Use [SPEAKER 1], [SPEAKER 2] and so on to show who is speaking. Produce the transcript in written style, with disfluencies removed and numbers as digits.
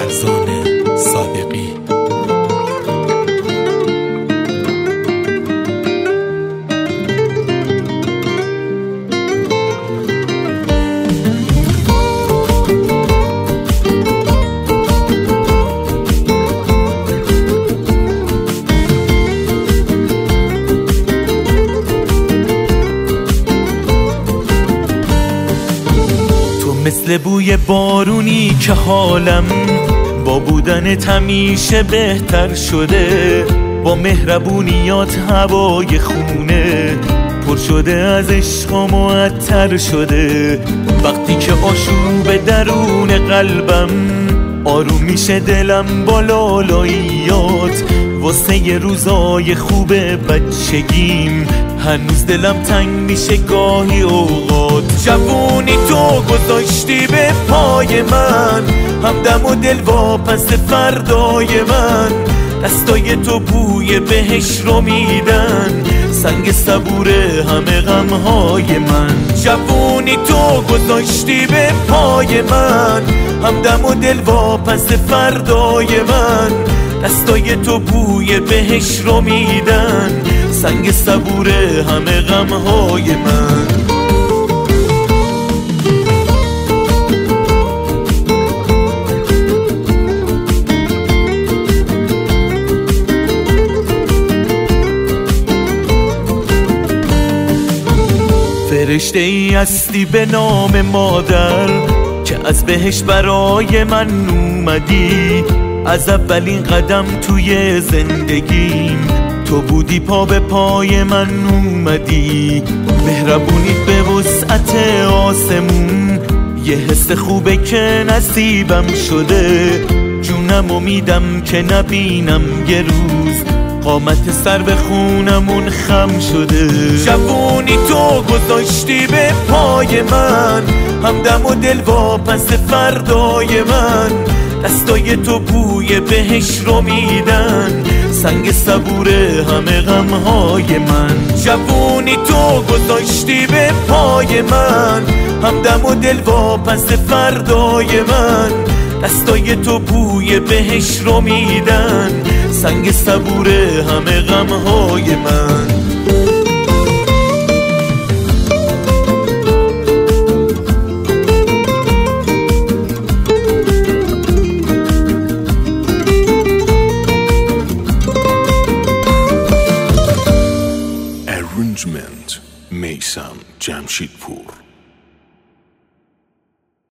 [SPEAKER 1] فرزان صادقی. مثل بوی بارونی که حالم با بودنت همیشه بهتر شده، با مهربونیات هوای خونه پر شده از عشق و معطر شده. وقتی که آشوب درون قلبم آروم میشه دلم با لالاییات، واسه یه روزای خوب بچگیم هنوز دلم تنگ میشه گاهی اوقات. جوونی تو گذاشتی به پای من، همدم و دل واپس فردای من، دستای تو بوی بهش رو میدن، سنگ صبور همه غمهای من. جوونی تو گذاشتی به پای من، همدم و دل واپس فردای من، دستای تو بوی بهش رو میدن، سنگ صبور همه غمهای من. فرشته ای هستی به نام مادر که از بهش برای من اومدی، از اولین قدم توی زندگیم تو بودی، پا به پای من اومدی. مهربونیت به وسعت آسمون یه حس خوبه که نصیبم شده، جونم امیدم که نبینم یه روز قامت سر به خونمون خم شده. جوونی تو گذاشتی به پای من، همدم و دل واپس فردای من، دستای تو بوی بهش رو میدن، سنگ صبور همه غمهای من. جوونی تو گذاشتی به پای من، همدم و دل واپس فردای من، دستای تو بوی بهش رو میدن، سنگ صبور همه غمهای من.